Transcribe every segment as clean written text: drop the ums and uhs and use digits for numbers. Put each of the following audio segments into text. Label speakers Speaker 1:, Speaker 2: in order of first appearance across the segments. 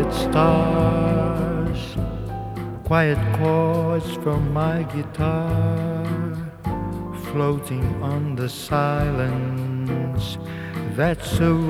Speaker 1: quiet stars, quiet chords from my guitar, floating on the silence that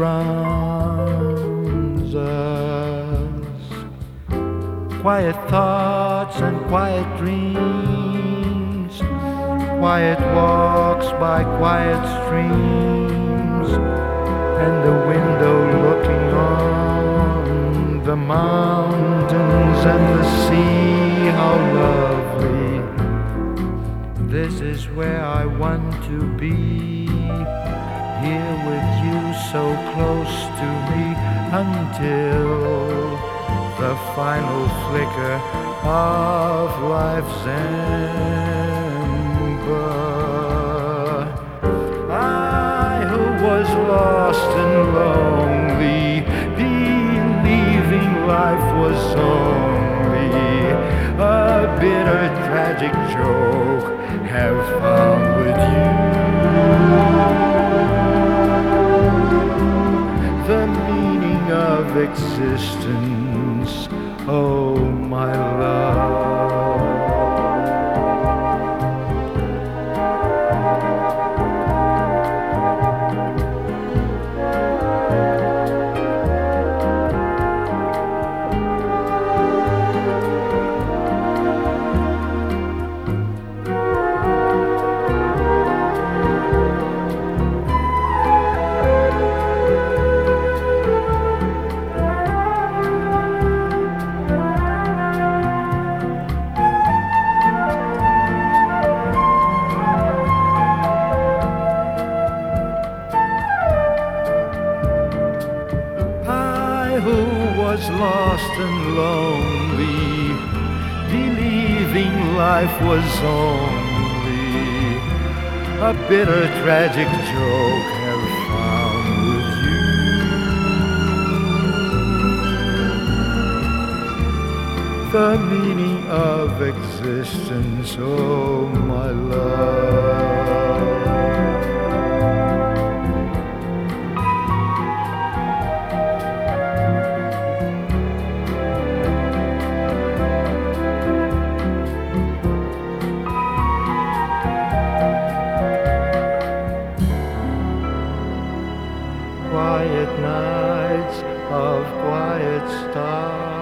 Speaker 1: surrounds us. Quiet thoughts and quiet dreams, quiet walks by quiet streams, and the window looking on the mountains and the sea. How lovely. This is where I want to be, here with you so close to me, until the final flicker of life's ember. I who was lost and lonely, believing life was only a bitter tragic joke, have found with you the meaning of existence, oh my love. Who was lost and lonely, believing life was only a bitter tragic joke, have found with you the meaning of existence, oh my love. Quiet nights of quiet stars,